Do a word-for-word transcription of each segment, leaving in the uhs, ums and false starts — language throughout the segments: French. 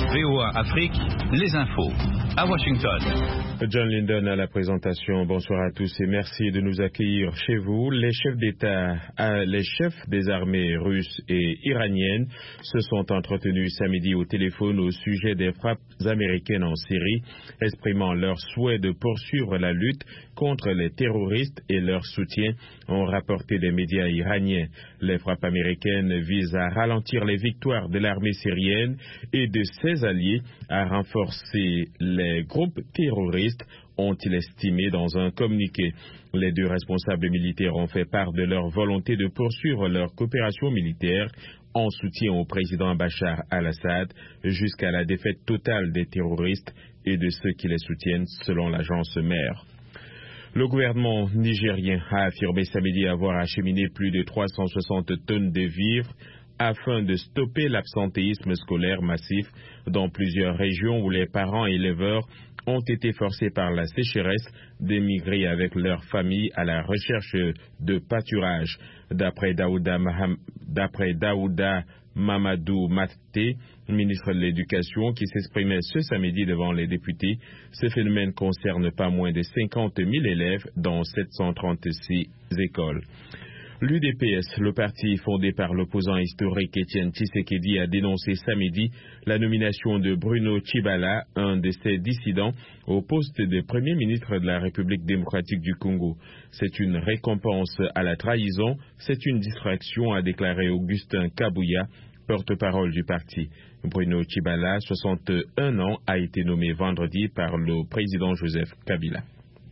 V O A Afrique, les infos. À Washington. John Linden à la présentation. Bonsoir à tous et merci de nous accueillir chez vous. Les chefs d'État, les chefs des armées russes et iraniennes se sont entretenus samedi au téléphone au sujet des frappes américaines en Syrie, exprimant leur souhait de poursuivre la lutte contre les terroristes et leur soutien, ont rapporté des médias iraniens. Les frappes américaines visent à ralentir les victoires de l'armée syrienne et de ses alliés, à renforcer les groupes terroristes, ont-ils estimé dans un communiqué. Les deux responsables militaires ont fait part de leur volonté de poursuivre leur coopération militaire en soutien au président Bachar al-Assad jusqu'à la défaite totale des terroristes et de ceux qui les soutiennent, selon l'agence mère. Le gouvernement nigérien a affirmé samedi avoir acheminé plus de trois cent soixante tonnes de vivres afin de stopper l'absentéisme scolaire massif dans plusieurs régions où les parents et éleveurs ont été forcés par la sécheresse d'émigrer avec leurs familles à la recherche de pâturage. D'après Daouda, Maham... D'après Daouda Mamadou Maté, ministre de l'Éducation, qui s'exprimait ce samedi devant les députés, ce phénomène concerne pas moins de cinquante mille élèves dans sept cent trente-six écoles. L'U D P S, le parti fondé par l'opposant historique Étienne Tshisekedi, a dénoncé samedi la nomination de Bruno Tshibala, un de ses dissidents, au poste de Premier ministre de la République démocratique du Congo. C'est une récompense à la trahison, c'est une distraction, a déclaré Augustin Kabouya, porte-parole du parti. Bruno Tshibala, soixante et un ans, a été nommé vendredi par le président Joseph Kabila.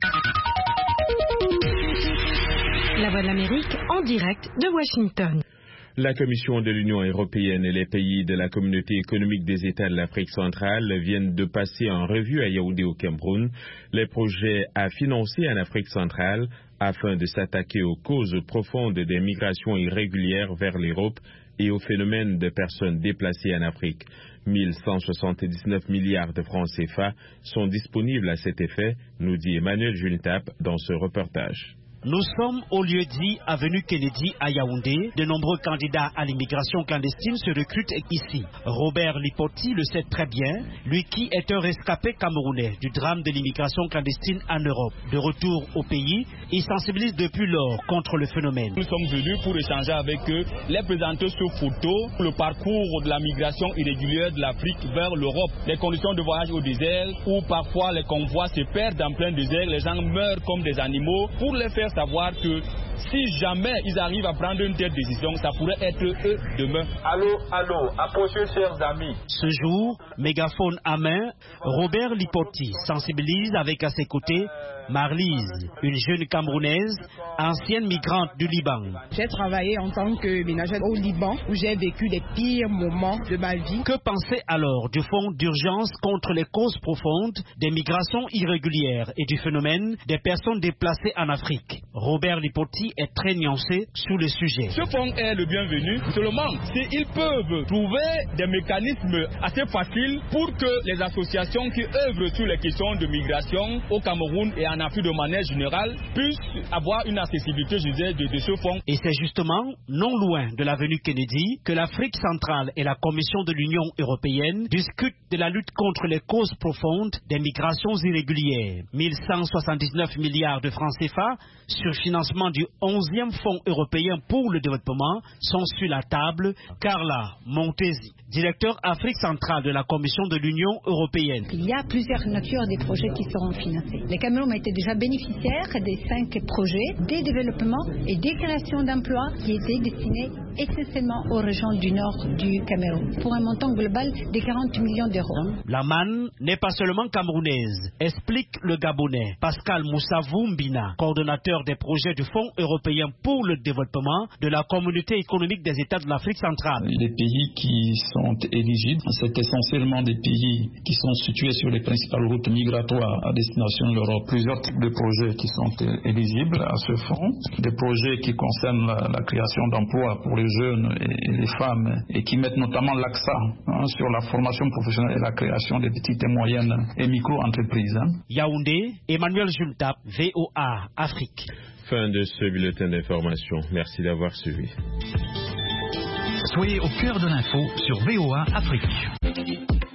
La Voix de l'Amérique en direct de Washington. La Commission de l'Union européenne et les pays de la Communauté économique des États de l'Afrique centrale viennent de passer en revue à Yaoundé au Cameroun les projets à financer en Afrique centrale afin de s'attaquer aux causes profondes des migrations irrégulières vers l'Europe et au phénomène de personnes déplacées en Afrique. mille cent soixante-dix-neuf milliards de francs C F A sont disponibles à cet effet, nous dit Emmanuel Juntap dans ce reportage. Nous sommes au lieu-dit avenue Kennedy à Yaoundé. De nombreux candidats à l'immigration clandestine se recrutent ici. Robert Lipoti le sait très bien, lui qui est un rescapé camerounais du drame de l'immigration clandestine en Europe. De retour au pays, il sensibilise depuis lors contre le phénomène. Nous sommes venus pour échanger avec eux, les présenter sur photo le parcours de la migration irrégulière de l'Afrique vers l'Europe. Les conditions de voyage au désert, où parfois les convois se perdent en plein désert, les gens meurent comme des animaux, pour les faire savoir que si jamais ils arrivent à prendre une telle décision, ça pourrait être eux demain. Allô, allô, approchez chers amis. Ce jour, mégaphone à main, Robert Lipoti sensibilise avec à ses côtés Marlise, une jeune Camerounaise, ancienne migrante du Liban. J'ai travaillé en tant que ménagère au Liban où j'ai vécu les pires moments de ma vie. Que penser alors du fonds d'urgence contre les causes profondes des migrations irrégulières et du phénomène des personnes déplacées en Afrique? Robert Lipoti est très nuancé sur le sujet. Ce fonds est le bienvenu, seulement s'ils peuvent trouver des mécanismes assez faciles pour que les associations qui œuvrent sur les questions de migration au Cameroun et en Afrique de manière générale puissent avoir une accessibilité, je disais, de, de ce fonds. Et c'est justement non loin de l'avenue Kennedy que l'Afrique centrale et la Commission de l'Union européenne discutent de la lutte contre les causes profondes des migrations irrégulières. mille cent soixante-dix-neuf milliards de francs C F A sur financement du onzième Fonds européen pour le développement sont sur la table. Carla Montesi, directeur Afrique centrale de la Commission de l'Union européenne. Il y a plusieurs natures des projets qui seront financés. Le Cameroun a été déjà bénéficiaire des cinq projets des développements et des créations d'emplois qui étaient destinés essentiellement aux régions du nord du Cameroun, pour un montant global de quarante millions d'euros. La manne n'est pas seulement camerounaise, explique le Gabonais Pascal Moussavou Mbina, coordonnateur des projets du Fonds européen pour le développement de la Communauté économique des États de l'Afrique centrale. Les pays qui sont éligibles, c'est essentiellement des pays qui sont situés sur les principales routes migratoires à destination de l'Europe. Plusieurs types de projets qui sont éligibles à ce fonds, des projets qui concernent la, la création d'emplois pour les jeunes et les femmes et qui mettent notamment l'accent hein, sur la formation professionnelle et la création des petites et moyennes et micro-entreprises. Hein. Yaoundé, Emmanuel Juntap, V O A Afrique. Fin de ce bulletin d'information. Merci d'avoir suivi. Soyez au cœur de l'info sur V O A Afrique.